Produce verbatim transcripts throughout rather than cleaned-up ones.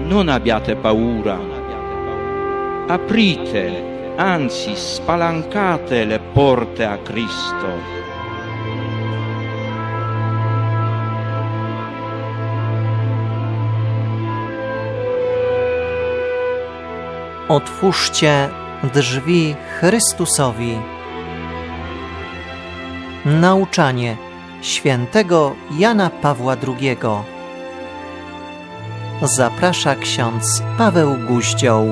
non abbiate paura. Aprite, anzi spalancate le porte a Cristo. Otwórzcie drzwi Chrystusowi. Nauczanie świętego Jana Pawła drugiego. Zaprasza ksiądz Paweł Guździoł.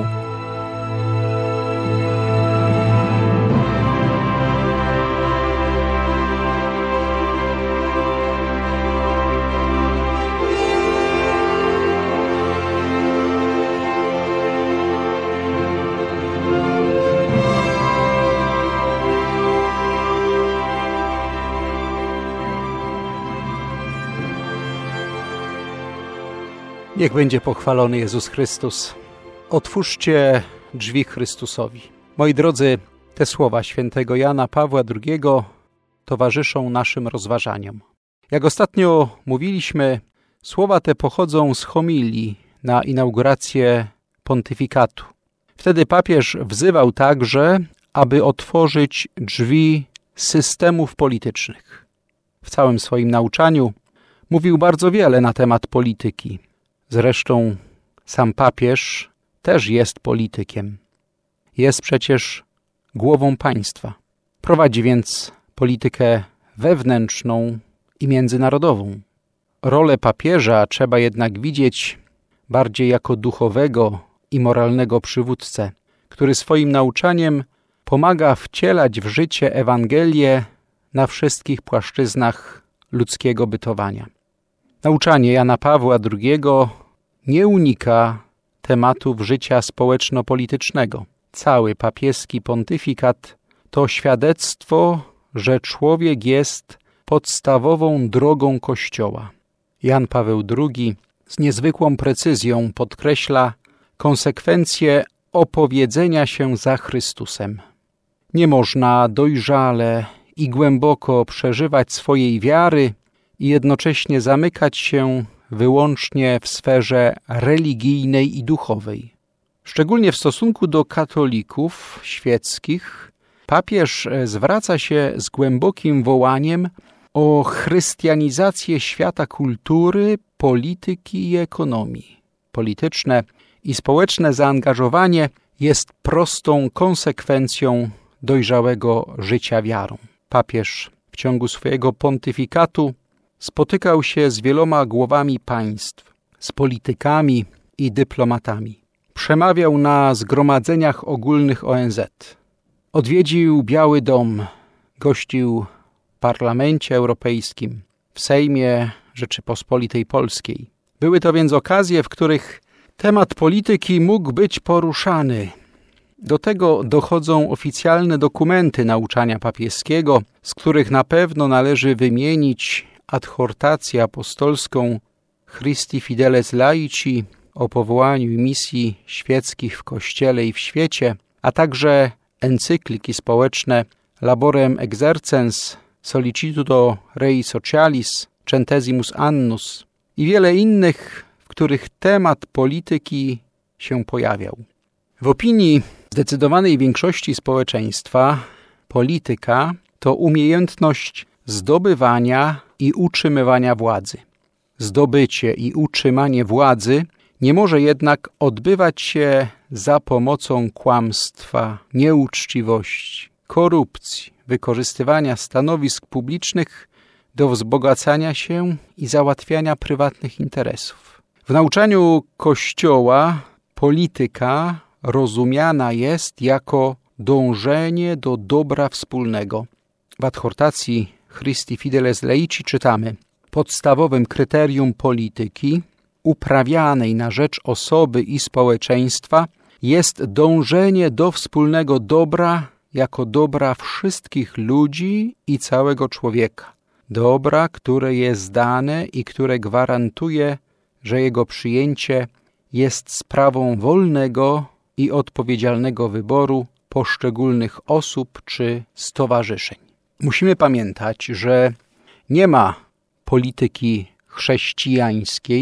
Niech będzie pochwalony Jezus Chrystus. Otwórzcie drzwi Chrystusowi. Moi drodzy, te słowa świętego Jana Pawła drugiego towarzyszą naszym rozważaniom. Jak ostatnio mówiliśmy, słowa te pochodzą z homilii na inaugurację pontyfikatu. Wtedy papież wzywał także, aby otworzyć drzwi systemów politycznych. W całym swoim nauczaniu mówił bardzo wiele na temat polityki. Zresztą sam papież też jest politykiem. Jest przecież głową państwa. Prowadzi więc politykę wewnętrzną i międzynarodową. Rolę papieża trzeba jednak widzieć bardziej jako duchowego i moralnego przywódcę, który swoim nauczaniem pomaga wcielać w życie Ewangelię na wszystkich płaszczyznach ludzkiego bytowania. Nauczanie Jana Pawła drugiego nie unika tematów życia społeczno-politycznego. Cały papieski pontyfikat to świadectwo, że człowiek jest podstawową drogą Kościoła. Jan Paweł drugi z niezwykłą precyzją podkreśla konsekwencje opowiedzenia się za Chrystusem. Nie można dojrzale i głęboko przeżywać swojej wiary i jednocześnie zamykać się wyłącznie w sferze religijnej i duchowej. Szczególnie w stosunku do katolików świeckich papież zwraca się z głębokim wołaniem o chrystianizację świata kultury, polityki i ekonomii. Polityczne i społeczne zaangażowanie jest prostą konsekwencją dojrzałego życia wiarą. Papież w ciągu swojego pontyfikatu spotykał się z wieloma głowami państw, z politykami i dyplomatami. Przemawiał na zgromadzeniach ogólnych O N Z. Odwiedził Biały Dom, gościł w Parlamencie Europejskim, w Sejmie Rzeczypospolitej Polskiej. Były to więc okazje, w których temat polityki mógł być poruszany. Do tego dochodzą oficjalne dokumenty nauczania papieskiego, z których na pewno należy wymienić adhortację apostolską Christi Fideles Laici o powołaniu i misji świeckich w Kościele i w świecie, a także encykliki społeczne Laborem Exercens, Solicitudo Rei Socialis, Centesimus Annus i wiele innych, w których temat polityki się pojawiał. W opinii zdecydowanej większości społeczeństwa polityka to umiejętność zdobywania i utrzymywania władzy. Zdobycie i utrzymanie władzy nie może jednak odbywać się za pomocą kłamstwa, nieuczciwości, korupcji, wykorzystywania stanowisk publicznych do wzbogacania się i załatwiania prywatnych interesów. W nauczaniu Kościoła polityka rozumiana jest jako dążenie do dobra wspólnego. W adhortacji Christi Fideles Laici czytamy: podstawowym kryterium polityki uprawianej na rzecz osoby i społeczeństwa jest dążenie do wspólnego dobra jako dobra wszystkich ludzi i całego człowieka. Dobra, które jest dane i które gwarantuje, że jego przyjęcie jest sprawą wolnego i odpowiedzialnego wyboru poszczególnych osób czy stowarzyszeń. Musimy pamiętać, że nie ma polityki chrześcijańskiej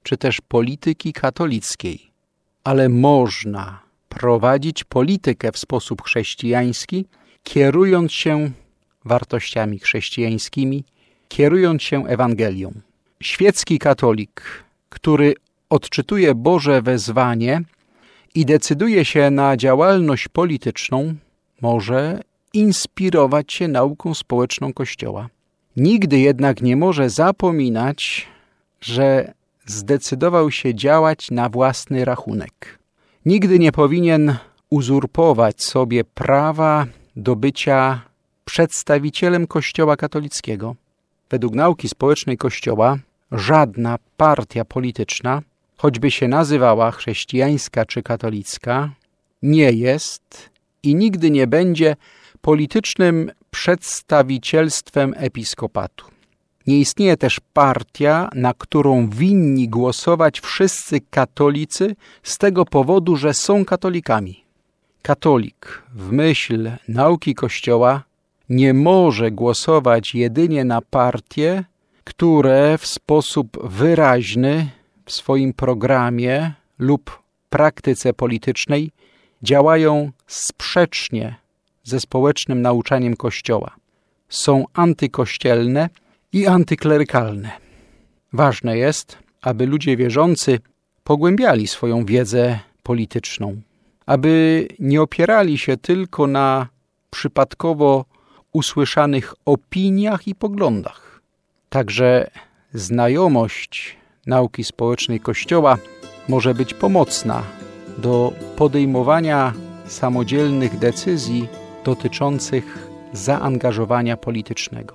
czy też polityki katolickiej, ale można prowadzić politykę w sposób chrześcijański, kierując się wartościami chrześcijańskimi, kierując się Ewangelią. Świecki katolik, który odczytuje Boże wezwanie i decyduje się na działalność polityczną, może inspirować się nauką społeczną Kościoła. Nigdy jednak nie może zapominać, że zdecydował się działać na własny rachunek. Nigdy nie powinien uzurpować sobie prawa do bycia przedstawicielem Kościoła katolickiego. Według nauki społecznej Kościoła żadna partia polityczna, choćby się nazywała chrześcijańska czy katolicka, nie jest i nigdy nie będzie politycznym przedstawicielstwem episkopatu. Nie istnieje też partia, na którą winni głosować wszyscy katolicy z tego powodu, że są katolikami. Katolik w myśl nauki Kościoła nie może głosować jedynie na partie, które w sposób wyraźny w swoim programie lub praktyce politycznej działają sprzecznie ze społecznym nauczaniem Kościoła. Są antykościelne i antyklerykalne. Ważne jest, aby ludzie wierzący pogłębiali swoją wiedzę polityczną, aby nie opierali się tylko na przypadkowo usłyszanych opiniach i poglądach. Także znajomość nauki społecznej Kościoła może być pomocna do podejmowania samodzielnych decyzji dotyczących zaangażowania politycznego.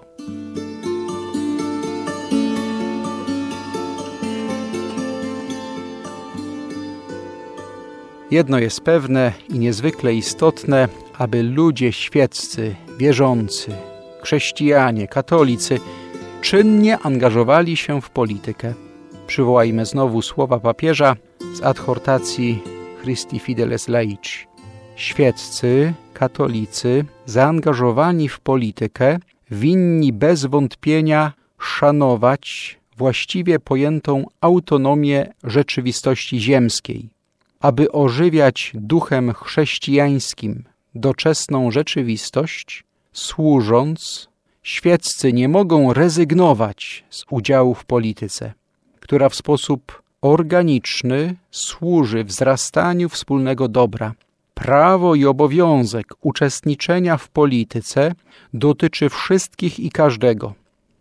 Jedno jest pewne i niezwykle istotne, aby ludzie świeccy, wierzący, chrześcijanie, katolicy czynnie angażowali się w politykę. Przywołajmy znowu słowa papieża z adhortacji Christi Fideles Laici. Świeccy, katolicy, zaangażowani w politykę, winni bez wątpienia szanować właściwie pojętą autonomię rzeczywistości ziemskiej, aby ożywiać duchem chrześcijańskim doczesną rzeczywistość, służąc, świeccy nie mogą rezygnować z udziału w polityce, która w sposób organiczny służy wzrastaniu wspólnego dobra. Prawo i obowiązek uczestniczenia w polityce dotyczy wszystkich i każdego.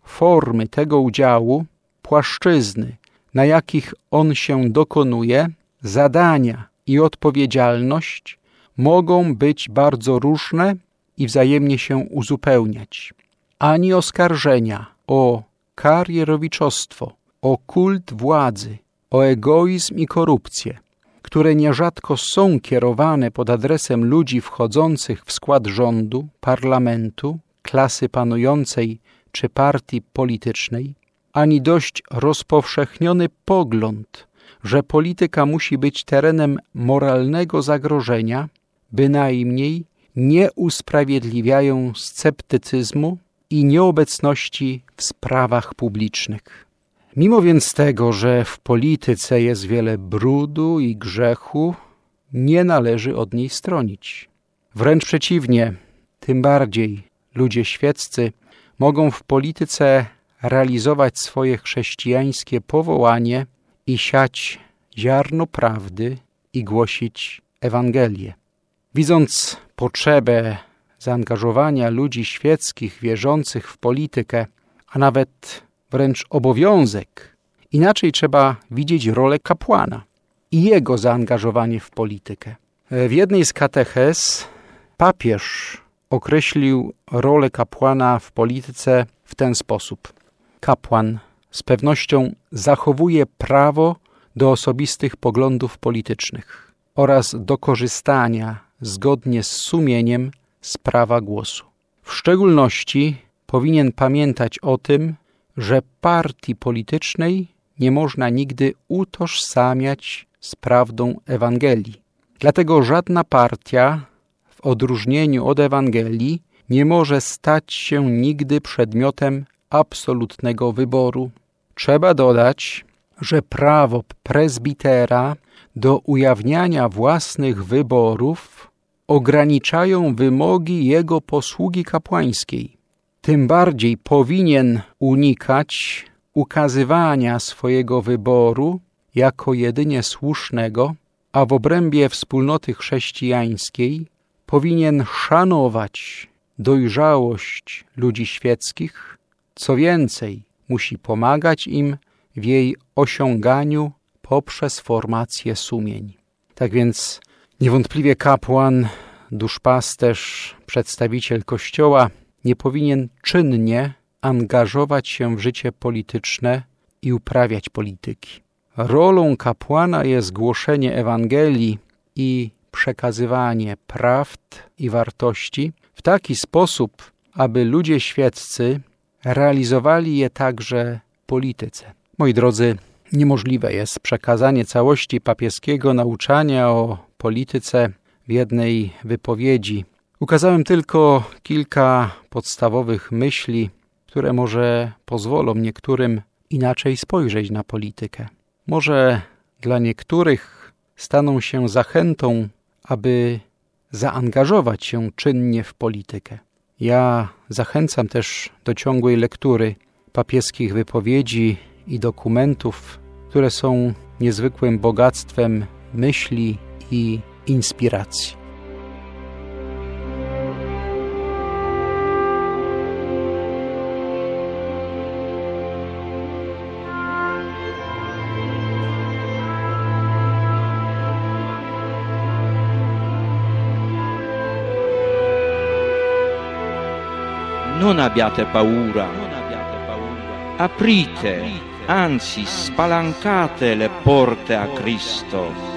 Formy tego udziału, płaszczyzny, na jakich on się dokonuje, zadania i odpowiedzialność mogą być bardzo różne i wzajemnie się uzupełniać. Ani oskarżenia o karierowiczostwo, o kult władzy, o egoizm i korupcję, które nierzadko są kierowane pod adresem ludzi wchodzących w skład rządu, parlamentu, klasy panującej czy partii politycznej, ani dość rozpowszechniony pogląd, że polityka musi być terenem moralnego zagrożenia, bynajmniej nie usprawiedliwiają sceptycyzmu i nieobecności w sprawach publicznych. Mimo więc tego, że w polityce jest wiele brudu i grzechu, nie należy od niej stronić. Wręcz przeciwnie, tym bardziej ludzie świeccy mogą w polityce realizować swoje chrześcijańskie powołanie i siać ziarno prawdy i głosić Ewangelię. Widząc potrzebę zaangażowania ludzi świeckich wierzących w politykę, a nawet wręcz obowiązek, inaczej trzeba widzieć rolę kapłana i jego zaangażowanie w politykę. W jednej z katechez papież określił rolę kapłana w polityce w ten sposób. Kapłan z pewnością zachowuje prawo do osobistych poglądów politycznych oraz do korzystania zgodnie z sumieniem z prawa głosu. W szczególności powinien pamiętać o tym, że partii politycznej nie można nigdy utożsamiać z prawdą Ewangelii. Dlatego żadna partia, w odróżnieniu od Ewangelii, nie może stać się nigdy przedmiotem absolutnego wyboru. Trzeba dodać, że prawo prezbitera do ujawniania własnych wyborów ograniczają wymogi jego posługi kapłańskiej. Tym bardziej powinien unikać ukazywania swojego wyboru jako jedynie słusznego, a w obrębie wspólnoty chrześcijańskiej powinien szanować dojrzałość ludzi świeckich, co więcej, musi pomagać im w jej osiąganiu poprzez formację sumień. Tak więc niewątpliwie kapłan, duszpasterz, przedstawiciel Kościoła nie powinien czynnie angażować się w życie polityczne i uprawiać polityki. Rolą kapłana jest głoszenie Ewangelii i przekazywanie prawd i wartości w taki sposób, aby ludzie świeccy realizowali je także w polityce. Moi drodzy, niemożliwe jest przekazanie całości papieskiego nauczania o polityce w jednej wypowiedzi. Ukazałem tylko kilka podstawowych myśli, które może pozwolą niektórym inaczej spojrzeć na politykę. Może dla niektórych staną się zachętą, aby zaangażować się czynnie w politykę. Ja zachęcam też do ciągłej lektury papieskich wypowiedzi i dokumentów, które są niezwykłym bogactwem myśli i inspiracji. Non abbiate paura, aprite, anzi spalancate le porte a Cristo.